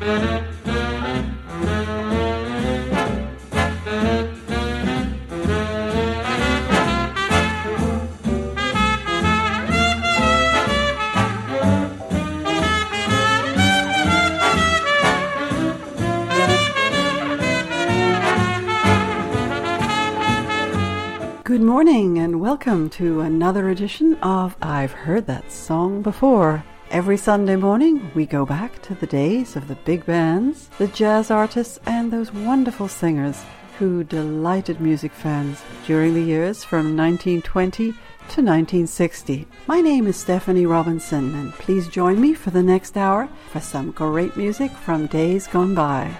Good morning and welcome to another edition of I've Heard That Song Before. Every Sunday morning we go back to the days of the big bands, the jazz artists and those wonderful singers who delighted music fans during the years from 1920 to 1960. My name is Stephanie Robinson and please join me for the next hour for some great music from days gone by.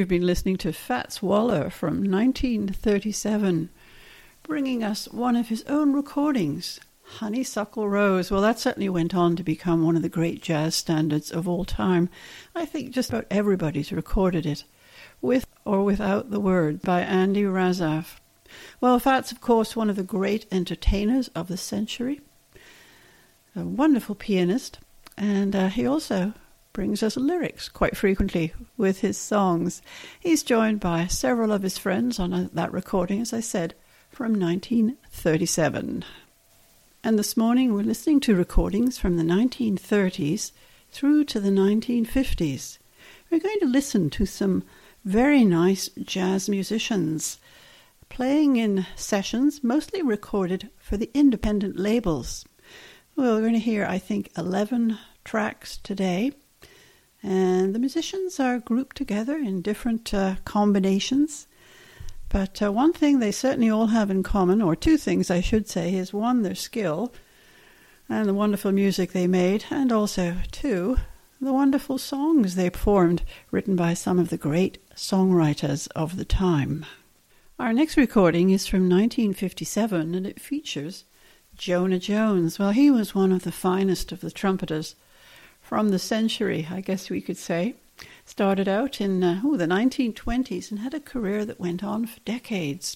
you've been listening to Fats Waller from 1937, bringing us one of his own recordings, Honeysuckle Rose. Well, that certainly went on to become one of the great jazz standards of all time. I think just about everybody's recorded it, with or without the word, by Andy Razaf. Well, Fats, of course, one of the great entertainers of the century, a wonderful pianist, and he also brings us lyrics quite frequently with his songs. He's joined by several of his friends on that recording, as I said, from 1937. And this morning we're listening to recordings from the 1930s through to the 1950s. We're going to listen to some very nice jazz musicians playing in sessions mostly recorded for the independent labels. Well, we're going to hear, I think, 11 tracks today. And the musicians are grouped together in different combinations. But one thing they certainly all have in common, or two things I should say, is one, their skill and the wonderful music they made, and also, two, the wonderful songs they performed, written by some of the great songwriters of the time. Our next recording is from 1957, and it features Jonah Jones. Well, he was one of the finest of the trumpeters from the century, I guess we could say. Started out in the 1920s and had a career that went on for decades.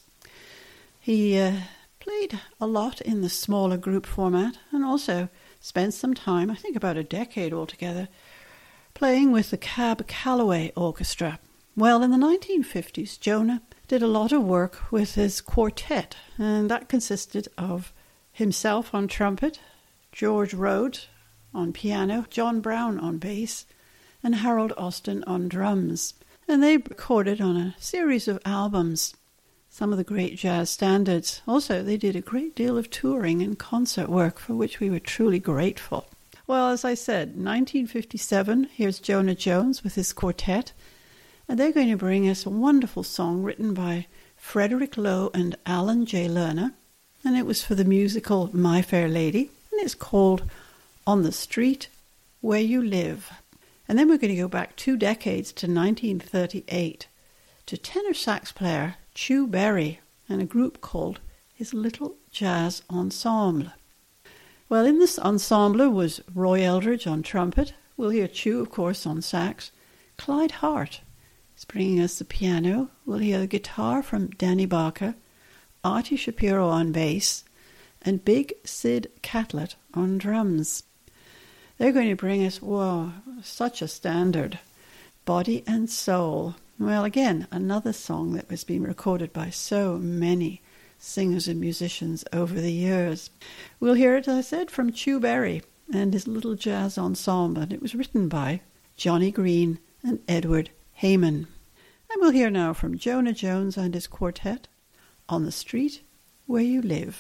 He played a lot in the smaller group format and also spent some time, I think about a decade altogether, playing with the Cab Calloway Orchestra. Well, in the 1950s, Jonah did a lot of work with his quartet, and that consisted of himself on trumpet, George Rhodes on piano, John Brown on bass, and Harold Austin on drums. And they recorded on a series of albums some of the great jazz standards. Also, they did a great deal of touring and concert work, for which we were truly grateful. Well, as I said, 1957, here's Jonah Jones with his quartet, and they're going to bring us a wonderful song written by Frederick Lowe and Alan J. Lerner, and it was for the musical My Fair Lady, and it's called On the Street Where You Live. And then we're going to go back 2 decades to 1938 to tenor sax player Chu Berry and a group called his Little Jazz Ensemble. Well, in this ensemble was Roy Eldridge on trumpet. We'll hear Chu, of course, on sax. Clyde Hart is bringing us the piano. We'll hear the guitar from Danny Barker, Artie Shapiro on bass, and Big Sid Catlett on drums. They're going to bring us, whoa, such a standard, Body and Soul. Well, again, another song that has been recorded by so many singers and musicians over the years. We'll hear it, as I said, from Chu Berry and his Little Jazz Ensemble, and it was written by Johnny Green and Edward Heyman. And we'll hear now from Jonah Jones and his quartet, On the Street Where You Live.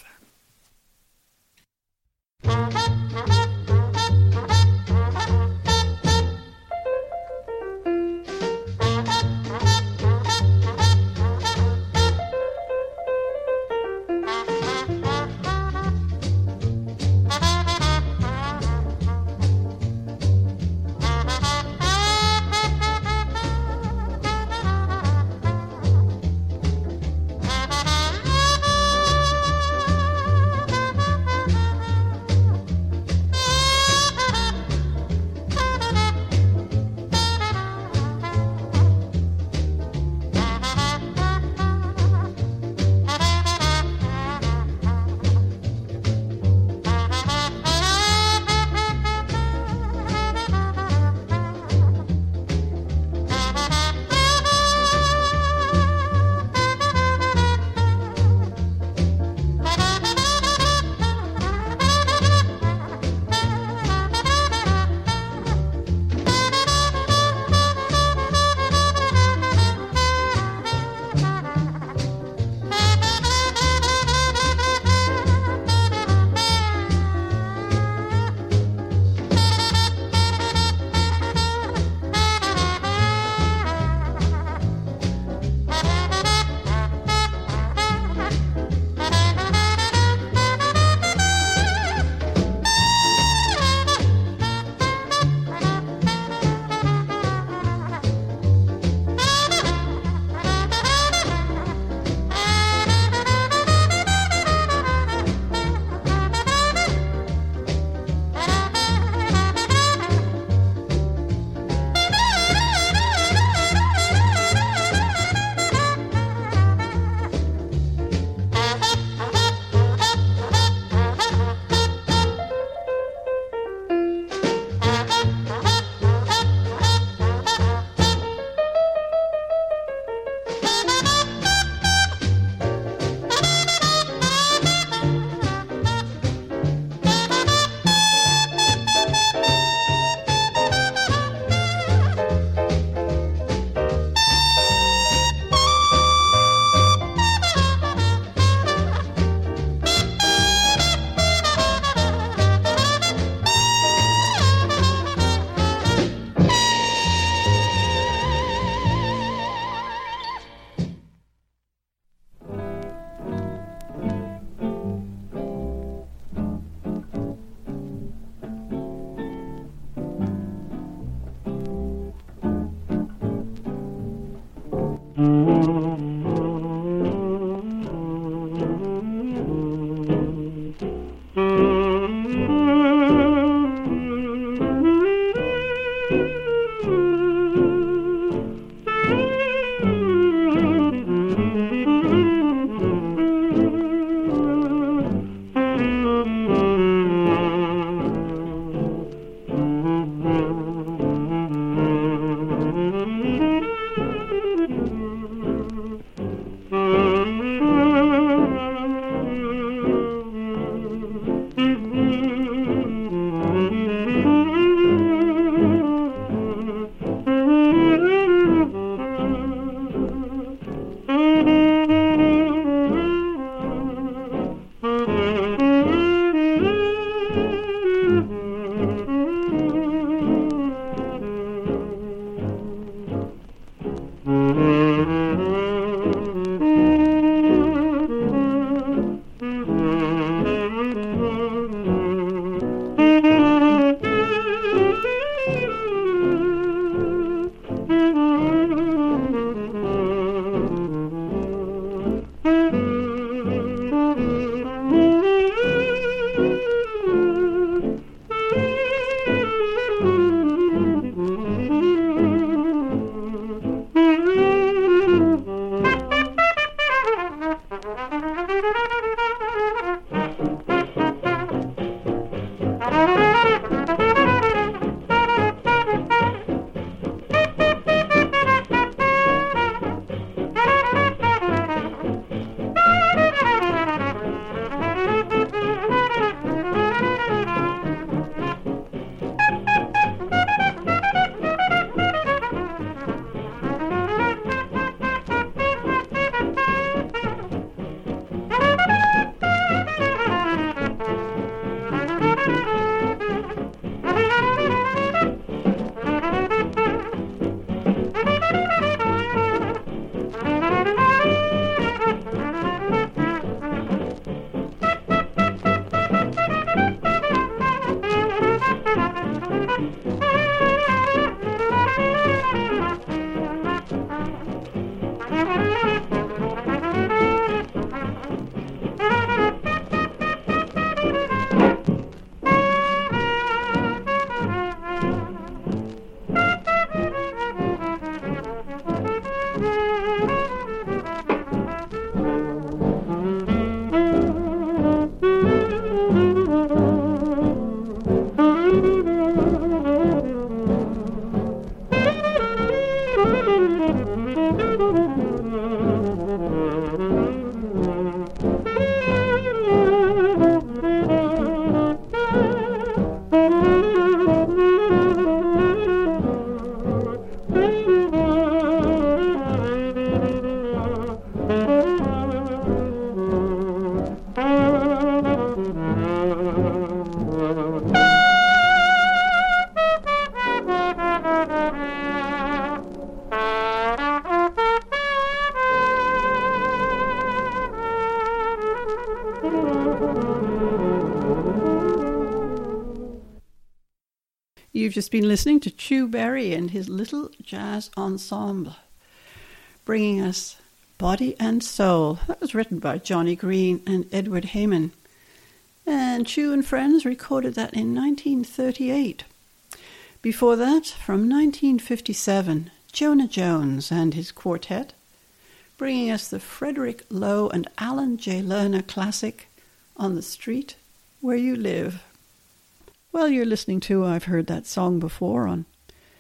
You've just been listening to Chu Berry and his Little Jazz Ensemble, bringing us Body and Soul. That was written by Johnny Green and Edward Heyman. And Chu and Friends recorded that in 1938. Before that, from 1957, Jonah Jones and his quartet, bringing us the Frederick Lowe and Alan J. Lerner classic, On the Street Where You Live. Well, you're listening to I've Heard That Song Before on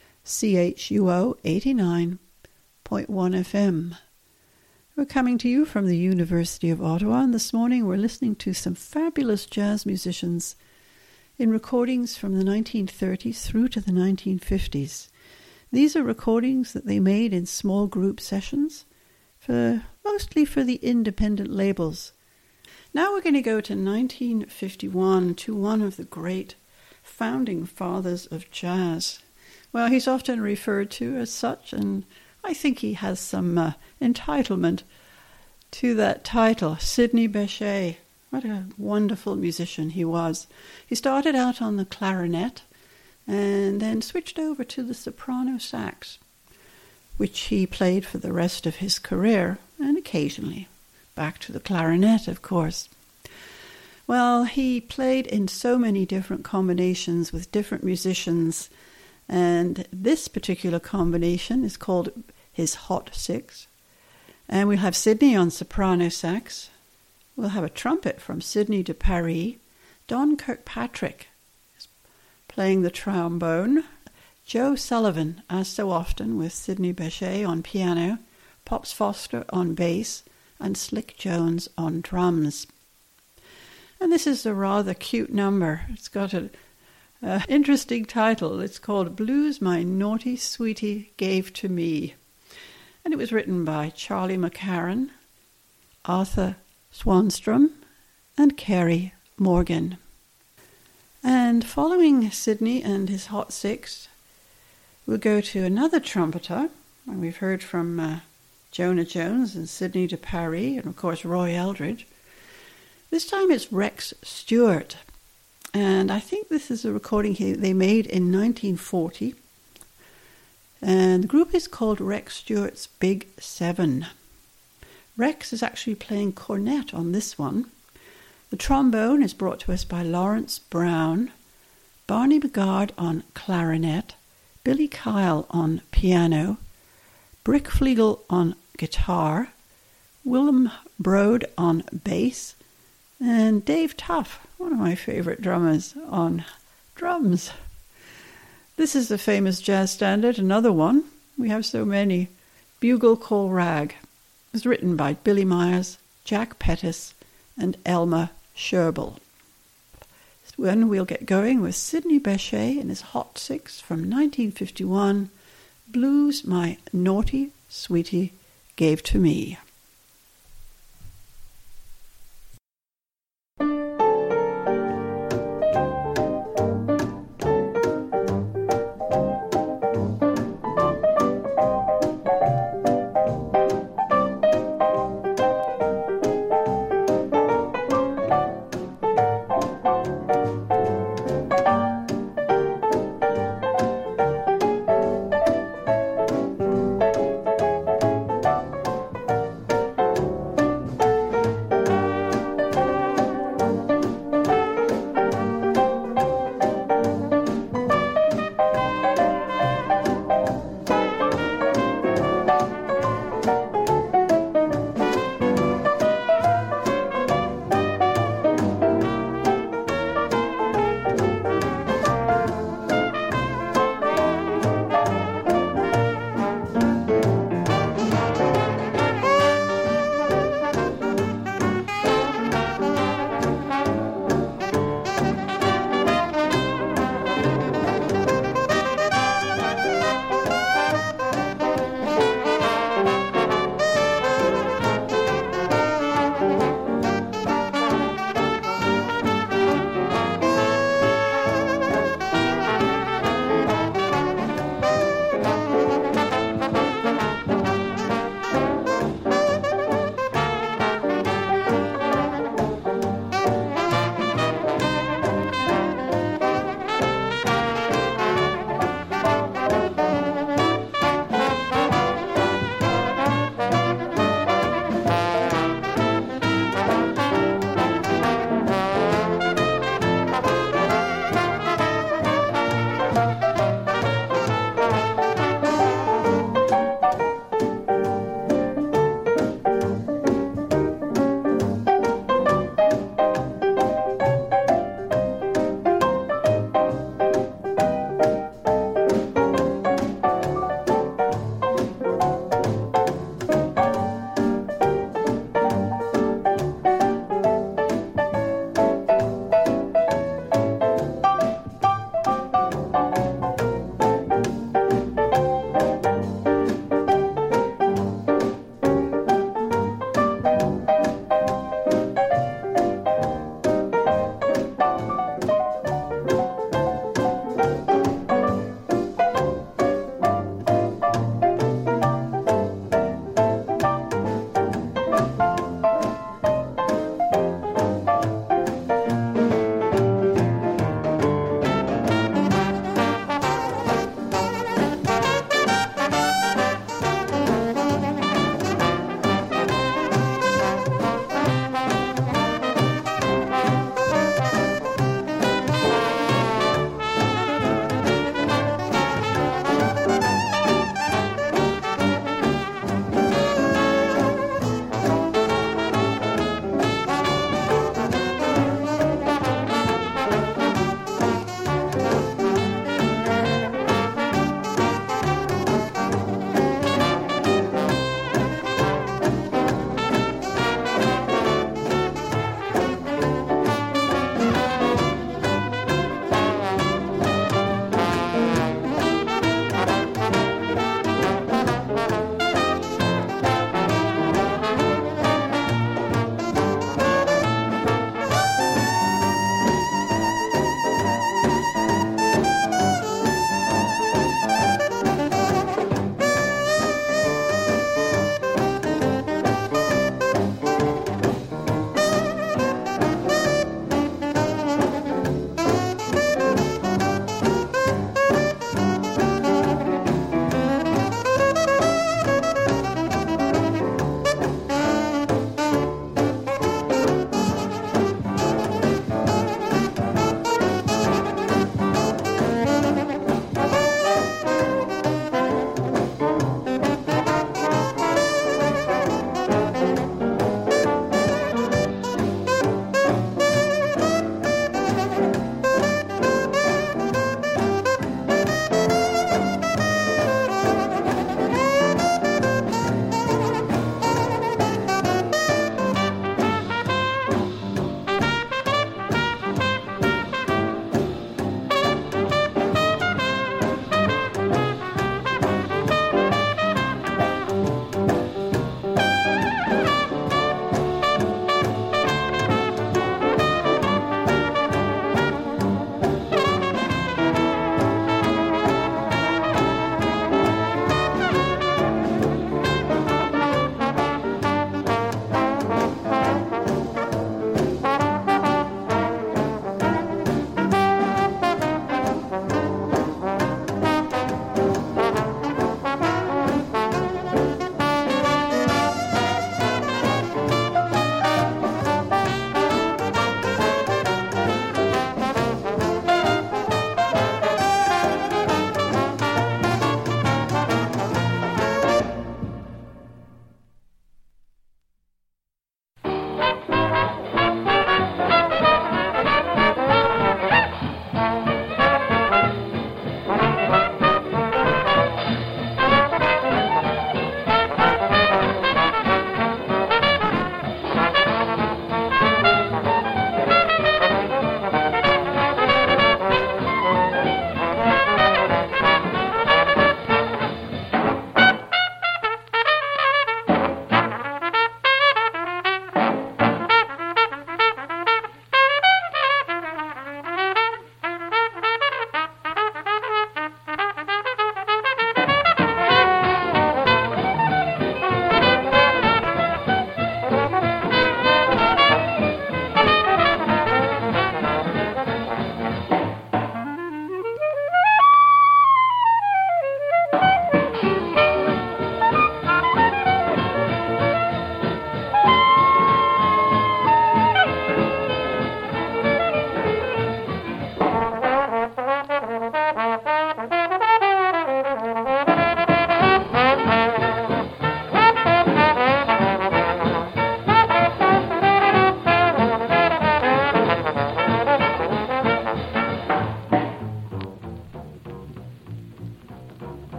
CHUO 89.1 FM. We're coming to you from the University of Ottawa, and this morning we're listening to some fabulous jazz musicians in recordings from the 1930s through to the 1950s. These are recordings that they made in small group sessions, mostly for the independent labels. Now we're going to go to 1951, to one of the great founding fathers of jazz. Well, he's often referred to as such, and I think he has some entitlement to that title, Sidney Bechet. What a wonderful musician he was. He started out on the clarinet and then switched over to the soprano sax, which he played for the rest of his career, and occasionally back to the clarinet, of course. Well, he played in so many different combinations with different musicians, and this particular combination is called his Hot Six. And we'll have Sidney on soprano sax. We'll have a trumpet from Sidney de Paris. Don Kirkpatrick is playing the trombone. Joe Sullivan, as so often, with Sidney Bechet on piano, Pops Foster on bass, and Slick Jones on drums. And this is a rather cute number. It's got an interesting title. It's called Blues My Naughty Sweetie Gave to Me. And it was written by Charlie McCarran, Arthur Swanstrom, and Kerry Morgan. And following Sidney and his Hot Six, we'll go to another trumpeter. And we've heard from Jonah Jones and Sidney de Paris, and of course Roy Eldridge. This time it's Rex Stewart, and I think this is a recording they made in 1940, and the group is called Rex Stewart's Big Seven. Rex is actually playing cornet on this one. The trombone is brought to us by Lawrence Brown, Barney Bigard on clarinet, Billy Kyle on piano, Brick Flegel on guitar, Willem Broad on bass, and Dave Tuff, one of my favorite drummers, on drums. This is the famous jazz standard, another one. We have so many. Bugle Call Rag. It was written by Billy Myers, Jack Pettis, and Elmer Sherbel. When we'll get going with Sidney Bechet and his Hot Six from 1951, Blues My Naughty Sweetie Gave to Me.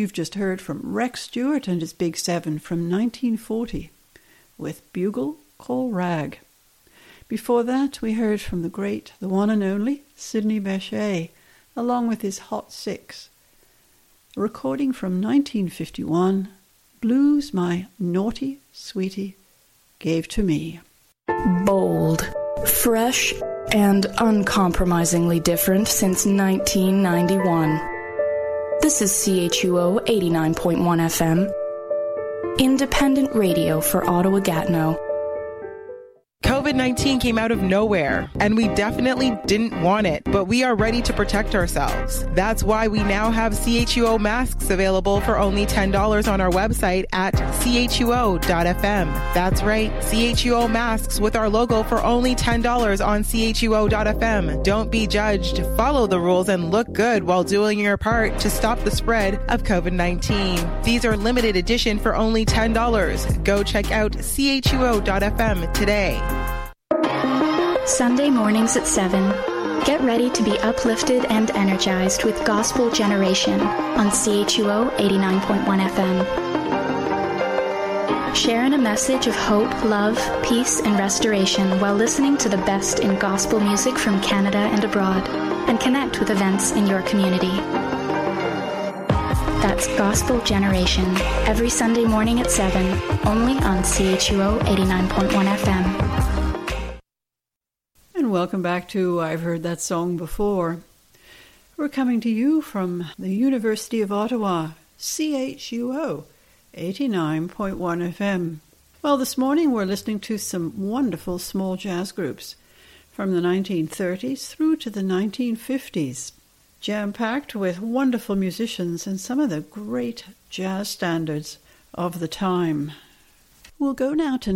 you've just heard from Rex Stewart and his Big Seven from 1940 with Bugle Call Rag. Before that, we heard from the great, the one and only Sidney Bechet, along with his Hot Six. A recording from 1951, Blues My Naughty Sweetie Gave to Me. Bold, fresh, and uncompromisingly different since 1991. This is CHUO 89.1 FM, independent radio for Ottawa-Gatineau. COVID-19 came out of nowhere, and we definitely didn't want it, but we are ready to protect ourselves. That's why we now have CHUO masks available for only $10 on our website at chuo.fm. That's right, CHUO masks with our logo for only $10 on chuo.fm. Don't be judged. Follow the rules and look good while doing your part to stop the spread of COVID-19. These are limited edition for only $10. Go check out chuo.fm today. Sunday mornings at 7. Get ready to be uplifted and energized with Gospel Generation on CHUO 89.1 FM. Share in a message of hope, love, peace, and restoration while listening to the best in gospel music from Canada and abroad, and connect with events in your community. That's Gospel Generation, every Sunday morning at 7, only on CHUO 89.1 FM. And welcome back to I've Heard That Song Before. We're coming to you from the University of Ottawa, CHUO 89.1 FM. Well, this morning we're listening to some wonderful small jazz groups from the 1930s through to the 1950s, jam-packed with wonderful musicians and some of the great jazz standards of the time. We'll go now to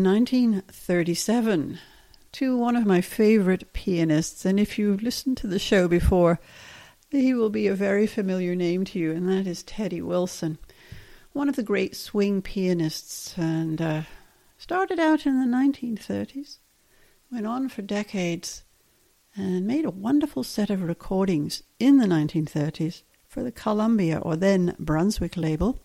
1937. To one of my favorite pianists, and if you've listened to the show before, he will be a very familiar name to you, and that is Teddy Wilson, one of the great swing pianists, and started out in the 1930s, went on for decades, and made a wonderful set of recordings in the 1930s for the Columbia, or then Brunswick label,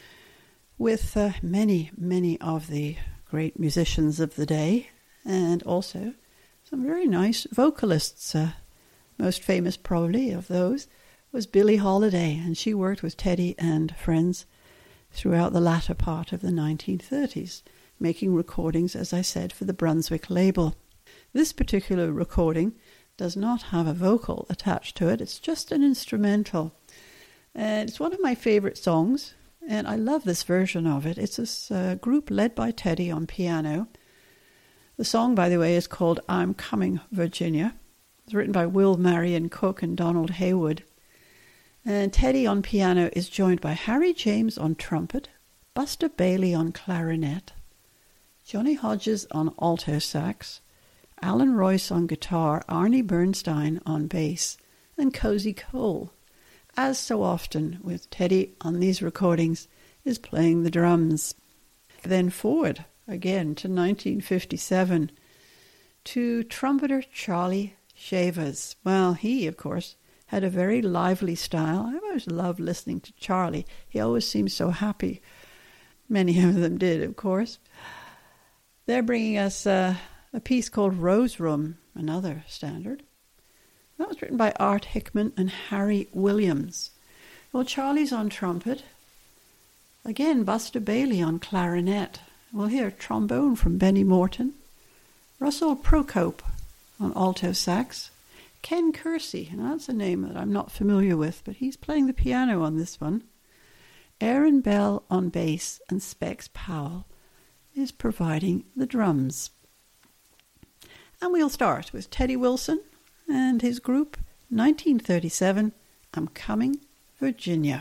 with many, many of the great musicians of the day, and also some very nice vocalists. Most famous probably of those was Billie Holiday, and she worked with Teddy and friends throughout the latter part of the 1930s, making recordings, as I said, for the Brunswick label. This particular recording does not have a vocal attached to it. It's just an instrumental. And it's one of my favorite songs, and I love this version of it. It's this group led by Teddy on piano. The song, by the way, is called I'm Coming, Virginia. It's written by Will Marion Cook and Donald Haywood. And Teddy on piano is joined by Harry James on trumpet, Buster Bailey on clarinet, Johnny Hodges on alto sax, Alan Royce on guitar, Arnie Bernstein on bass, and Cozy Cole, as so often with Teddy on these recordings, is playing the drums. Then forward again to 1957, to trumpeter Charlie Shavers. Well, he, of course, had a very lively style. I always loved listening to Charlie. He always seemed so happy. Many of them did, of course. They're bringing us a piece called Rose Room, another standard. That was written by Art Hickman and Harry Williams. Well, Charlie's on trumpet. Again, Buster Bailey on clarinet. We'll hear trombone from Benny Morton, Russell Procope on alto sax, Ken Kersey, and that's a name that I'm not familiar with, but he's playing the piano on this one, Aaron Bell on bass, and Specs Powell is providing the drums. And we'll start with Teddy Wilson and his group, 1937, I'm Coming, Virginia.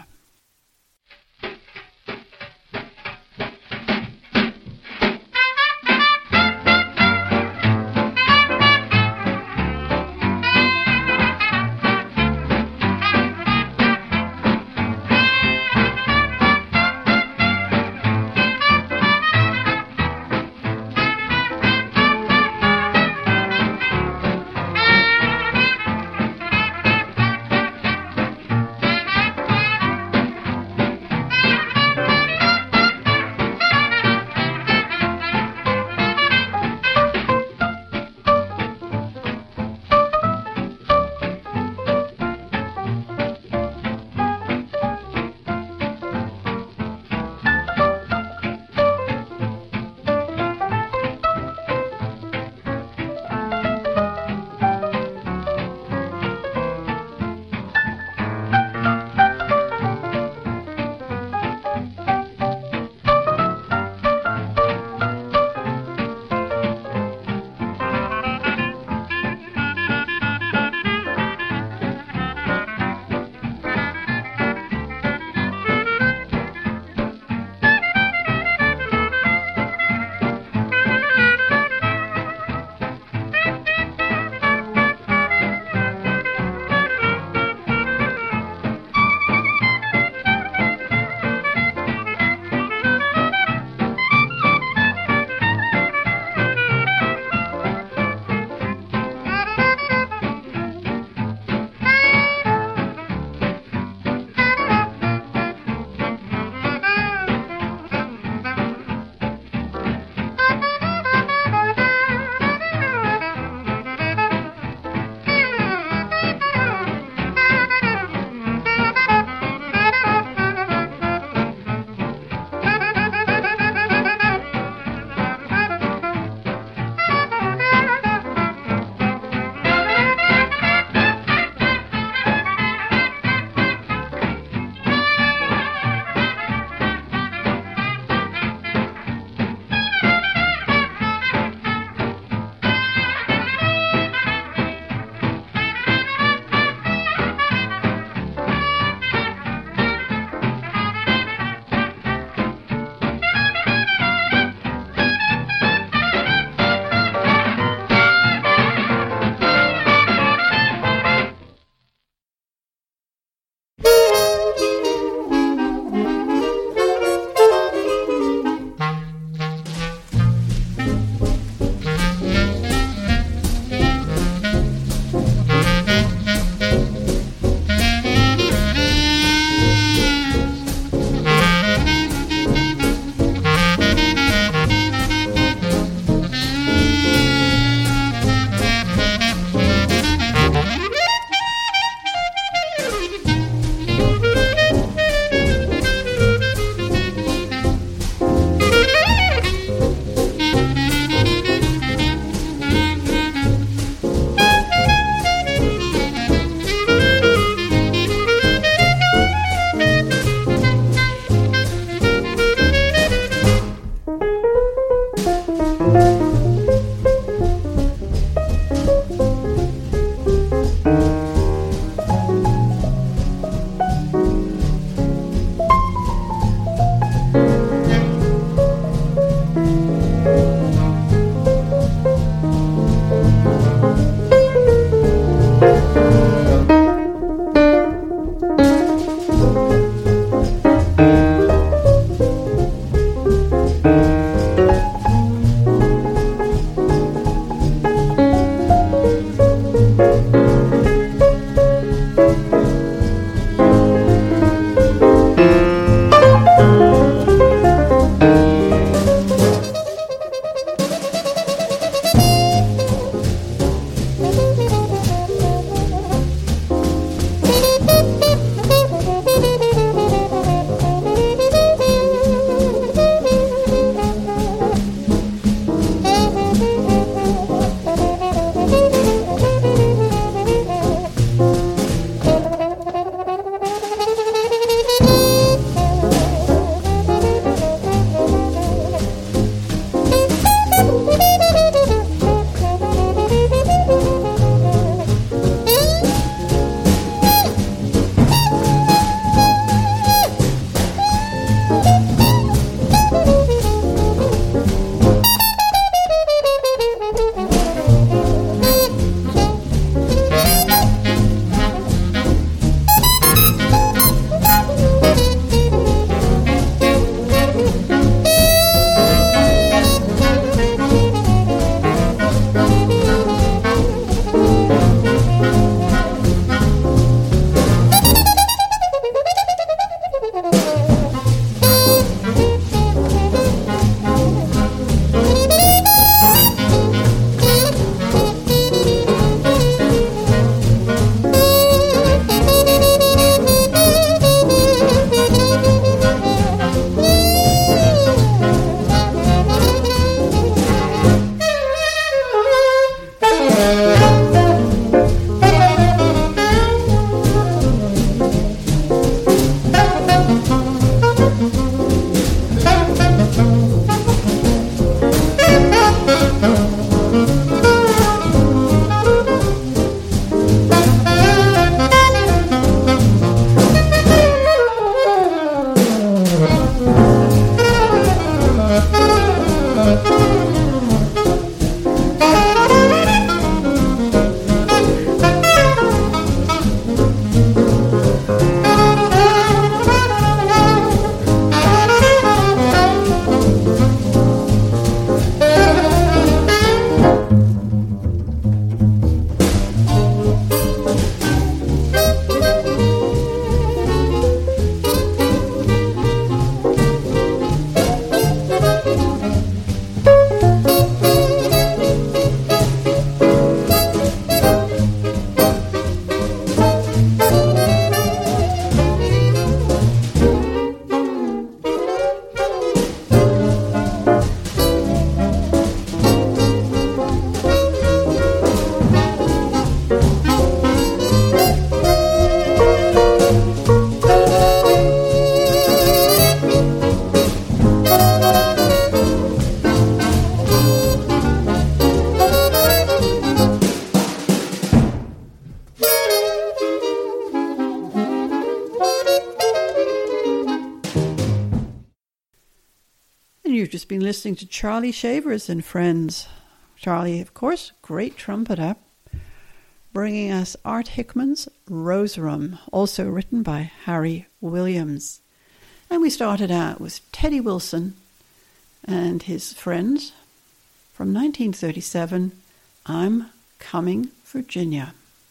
you've just been listening to Charlie Shavers and Friends. Charlie, of course, great trumpeter, bringing us Art Hickman's Roserum, also written by Harry Williams. And we started out with Teddy Wilson and his friends from 1937, I'm Coming, Virginia.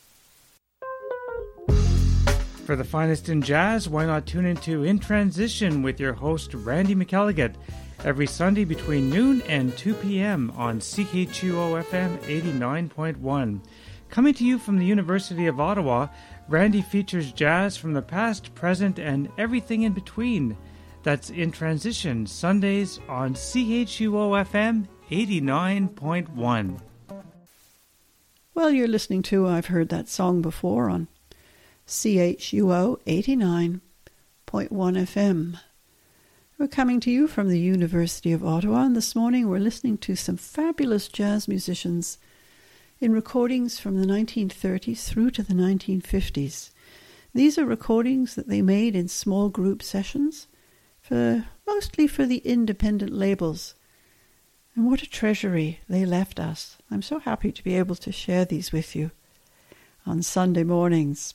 For the finest in jazz, why not tune into In Transition with your host Randy McElligott every Sunday between noon and 2 p.m. on CHUO-FM 89.1. Coming to you from the University of Ottawa, Randy features jazz from the past, present, and everything in between. That's In Transition, Sundays on CHUO-FM 89.1. Well, you're listening to I've Heard That Song Before on CHUO 89.1 FM. We're coming to you from the University of Ottawa, and this morning we're listening to some fabulous jazz musicians in recordings from the 1930s through to the 1950s. These are recordings that they made in small group sessions, mostly for the independent labels. And what a treasury they left us. I'm so happy to be able to share these with you on Sunday mornings.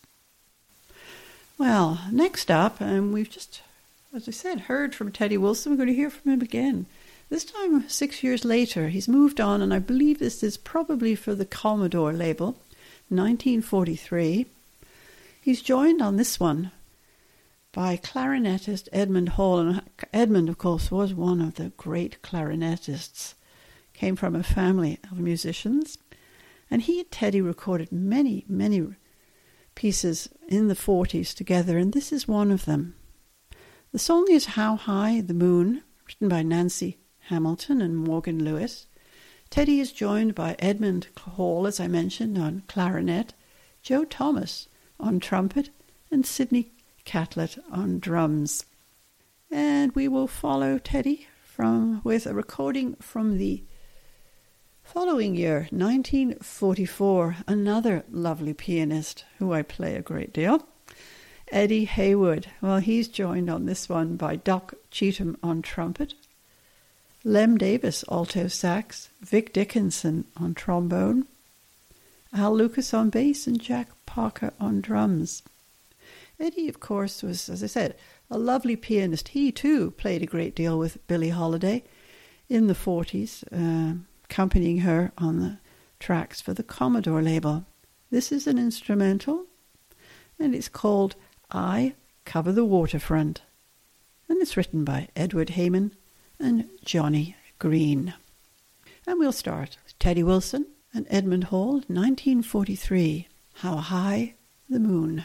Well, next up, we've just, as I said, heard from Teddy Wilson. We're going to hear from him again. This time, 6 years later, he's moved on, and I believe this is probably for the Commodore label, 1943. He's joined on this one by clarinetist Edmund Hall. And Edmund, of course, was one of the great clarinetists. Came from a family of musicians. And he and Teddy recorded many, many pieces in the 40s together, and this is one of them. The song is How High the Moon, written by Nancy Hamilton and Morgan Lewis. Teddy is joined by Edmund Hall, as I mentioned, on clarinet, Joe Thomas on trumpet, and Sidney Catlett on drums. And we will follow Teddy with a recording from the following year, 1944, another lovely pianist who I play a great deal, Eddie Haywood. Well, he's joined on this one by Doc Cheatham on trumpet, Lem Davis alto sax, Vic Dickinson on trombone, Al Lucas on bass, and Jack Parker on drums. Eddie, of course, was, as I said, a lovely pianist. He, too, played a great deal with Billie Holiday in the 40s, accompanying her on the tracks for the Commodore label. This is an instrumental, and it's called I Cover the Waterfront, and it's written by Edward Heyman and Johnny Green. And we'll start with Teddy Wilson and Edmund Hall, 1943, How High the Moon.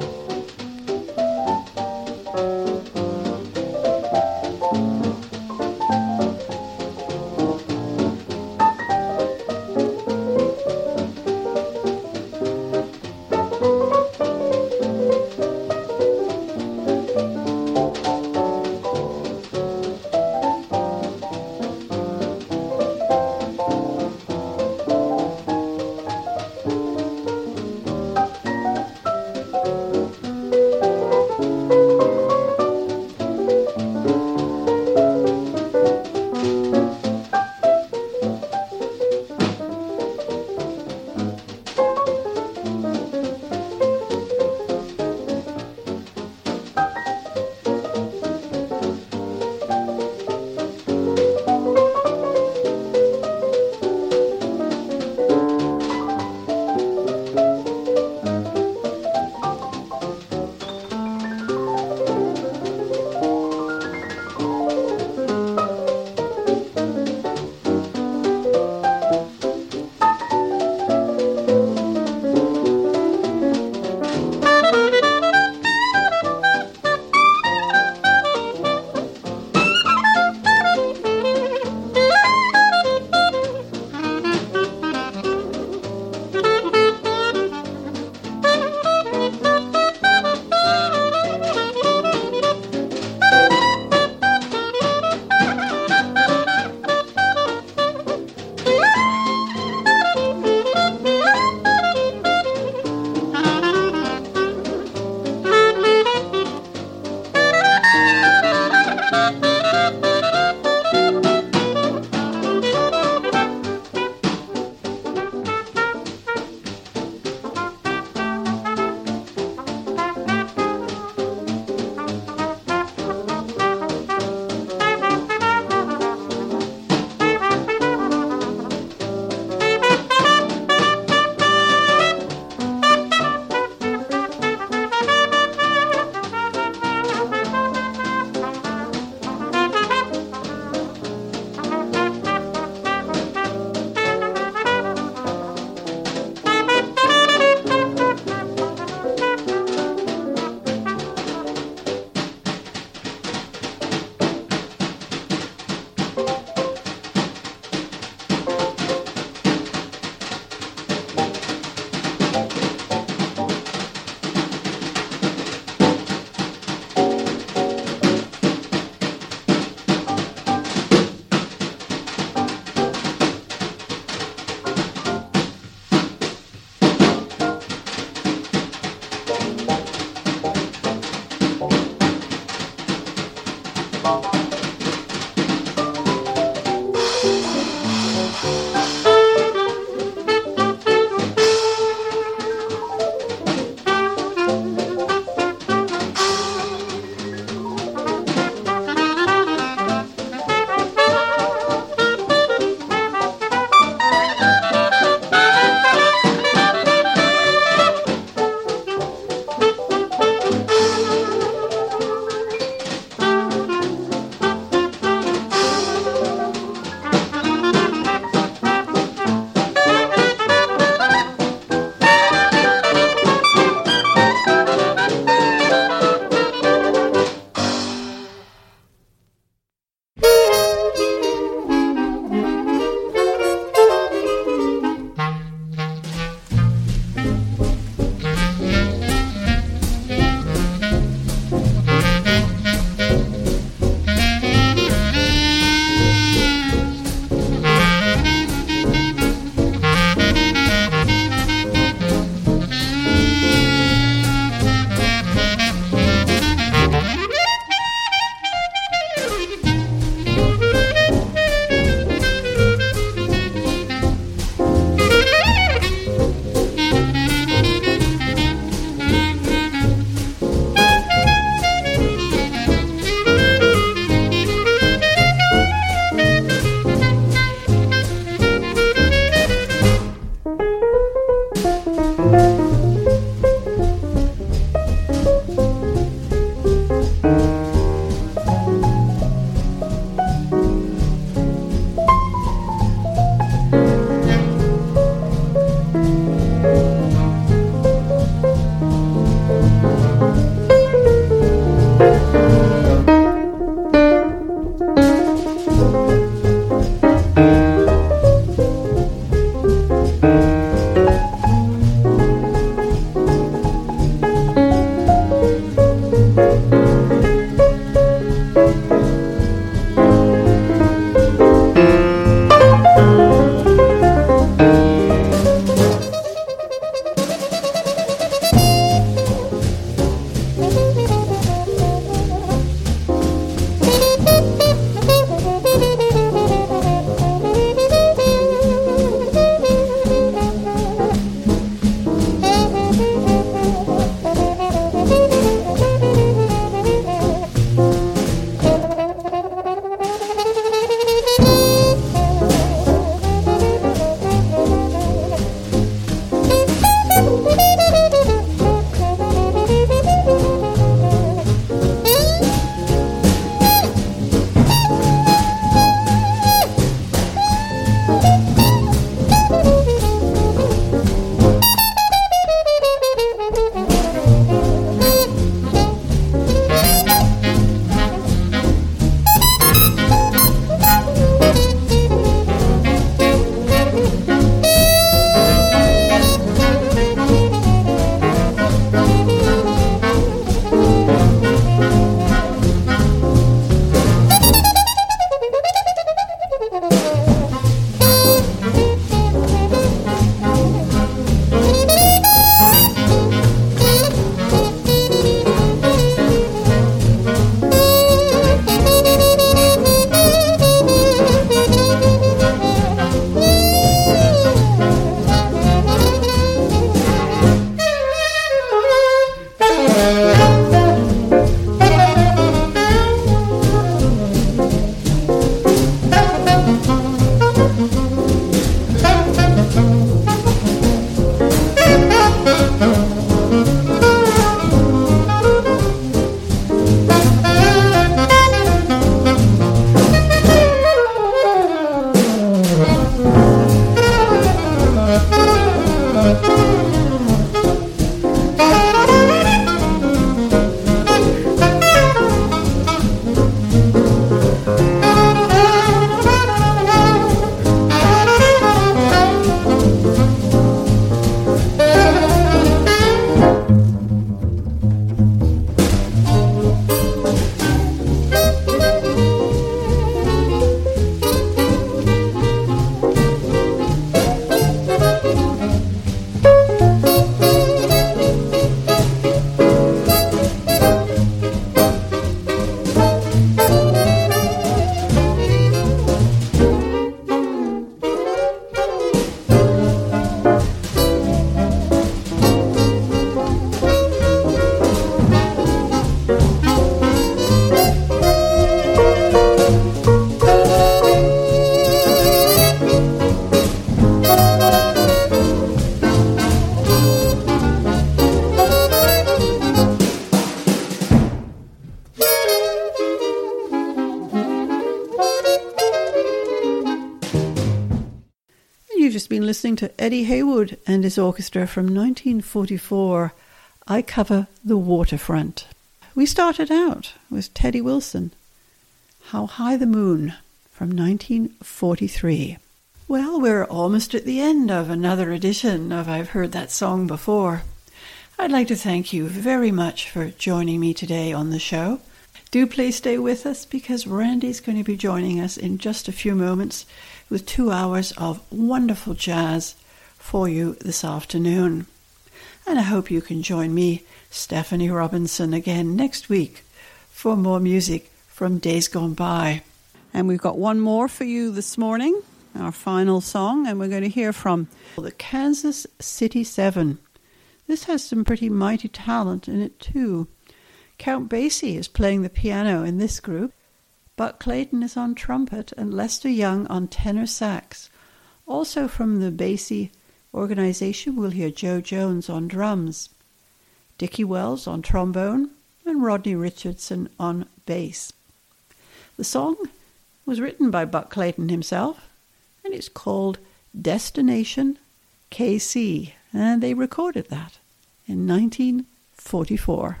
listening to Eddie Haywood and his orchestra from 1944, I Cover the Waterfront. We started out with Teddy Wilson, How High the Moon, from 1943. Well, we're almost at the end of another edition of I've Heard That Song Before. I'd like to thank you very much for joining me today on the show. Do please stay with us because Randy's going to be joining us in just a few moments with 2 hours of wonderful jazz for you this afternoon. And I hope you can join me, Stephanie Robinson, again next week for more music from days gone by. And we've got one more for you this morning, our final song, and we're going to hear from the Kansas City Seven. This has some pretty mighty talent in it too. Count Basie is playing the piano in this group. Buck Clayton is on trumpet and Lester Young on tenor sax. Also from the Basie organization, we'll hear Joe Jones on drums, Dickie Wells on trombone, and Rodney Richardson on bass. The song was written by Buck Clayton himself, and it's called Destination KC, and they recorded that in 1944.